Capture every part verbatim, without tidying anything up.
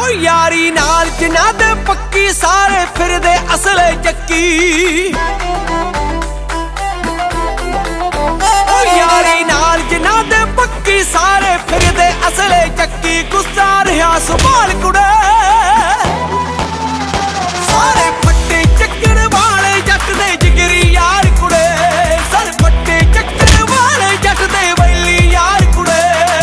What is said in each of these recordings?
ओ यारी नाल जिन्हां दे पक्की सारे फिरदे असले चक्की ओ यारी नाल जिन्हां दे पक्की सारे फिरदे असले चक्की गुस्सा रहा संभाल कुड़े सारे फट्टे चक्कर वाले जट दे जिगरी यार कुड़े सर फट्टे चक्कर वाले जट दे वैली यार कुड़े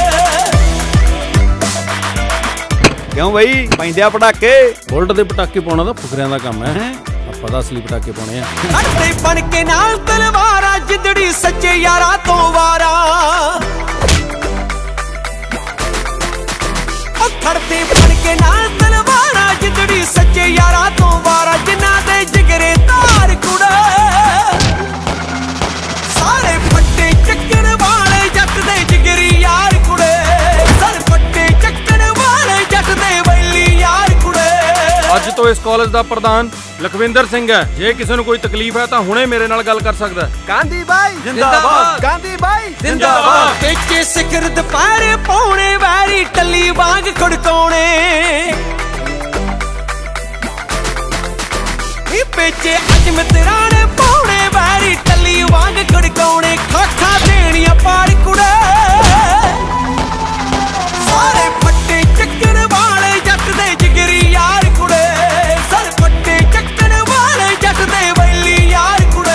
क्यों बई पैंदे पटाके बुलट दे पटाके पाउणा तां फुकरियां दा काम है ਆਪਾਂ ਤਾਂ ਅਸਲੀ ਪਟਾਕੇ ਪਾਉਣੇ ਆ ਖੜਦੇ ਬਣ ਕੇ ਨਾਲ ਤਲਵਾਰਾਂ ਜਿੱਦੜੀ ਸੱਚੇ ਯਾਰਾਂ ਤੋਂ ਵਾਰਾਂ ਉਹ ਖੜਦੇ ਬਣ ਕੇ ਨਾਲ ਤਲਵਾਰਾਂ ਜਿੱਦੜੀ ਸੱਚੇ ਯਾਰਾਂ ਤੋਂ ਵਾਰਾਂ ਜਿਨ੍ਹਾਂ ਦੇ ਜਿਗਰੇ ਧਾਰ ਕੁੜੇ ਸਾਰੇ ਫੱਟੇ ਚੱਕਣ ਵਾਲੇ ਜੱਟ ਦੇ ਜਿਗਰੀ ਯਾਰ ਕੁੜੇ ਸਰ ਫੱਟੇ ਚੱਕਣ ਵਾਲੇ ਜੱਟ ਦੇ ਵੈਲੀ ਯਾਰ ਕੁੜੇ ਅੱਜ ਤੋਂ ਇਸ ਕਾਲਜ ਦਾ ਪ੍ਰਧਾਨ ਲਖਵਿੰਦਰ ਸਿੰਘ ਹੈ ਜੇ ਕਿਸੇ ਨੂੰ ਕੋਈ ਤਕਲੀਫ ਹੈ ਤਾਂ ਹੁਣੇ ਮੇਰੇ ਨਾਲ ਗੱਲ ਕਰ ਸਕਦਾ ਹੈ ਗਾਂਧੀ ਬਾਈ ਜਿੰਦਾਬਾਦ ਗਾਂਧੀ ਬਾਈ ਜਿੰਦਾਬਾਦ ਪੇਚੇ ਸਿਖਰ ਦੁਪਹਿਰੇ ਪਾਉਣੇ ਵੈਰੀ ਟੱਲੀ ਵਾਂਗ ਖੜਕਾਉਣੇ ਨੀ ਪੇਚੇ ਅੱਜ ਮਿੱਤਰਾਣੇ ਪਾਉਣੇ ਵੈਰੀ ਟੱਲੀ ਵਾਂਗ ਖੜਕਾਉਣੇ ਖਾਖਾ ਦੇਣੀਆਂ ਪਾੜ ਕੁੜੇ ਸਾਰੇ ਫੱਟੇ ਚੱਕਣ ਵਾਲੇ ਜੱਟ ਦੇ ਜਿਗਰੀ ਯਾਰ ਕੁੜੇ ਸਰ ਫੱਟੇ ਚੱਕਣ ਵਾਲੇ ਜੱਟ ਦੇ ਵੈਲੀ ਯਾਰ ਕੁੜੇ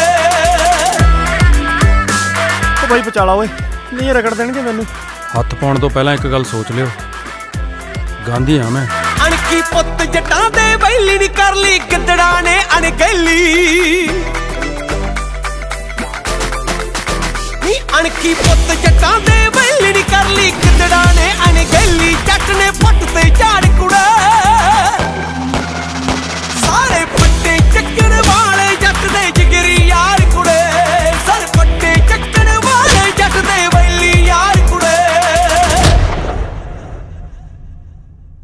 ਓ ਬਾਈ ਬਚਾਲਾ ਓਏ ਨਹੀਂ ਰਗੜ ਦੇਣਗੇ ਮੈਨੂੰ ਹੱਥ ਪਾਉਣ ਤੋਂ ਪਹਿਲਾਂ ਇੱਕ ਗੱਲ ਸੋਚ ਲਿਓ ਗਾਂਧੀ ਆ ਮੈਂ ਅਣਕੀ ਪੁੱਤ ਜੱਟਾਂ ਦੇ ਵੈਲੀ ਨੀ ਕਰ ਲਈ ਗਿੱਦੜਾਂ ਨੇ ਅਣਗਹਿਲੀ ਨੀ ਅਣਕੀ ਪੁੱਤ ਜੱਟਾਂ ਦੇ ਵੈਲੀ ਨੀ ਕਰ ਲਈ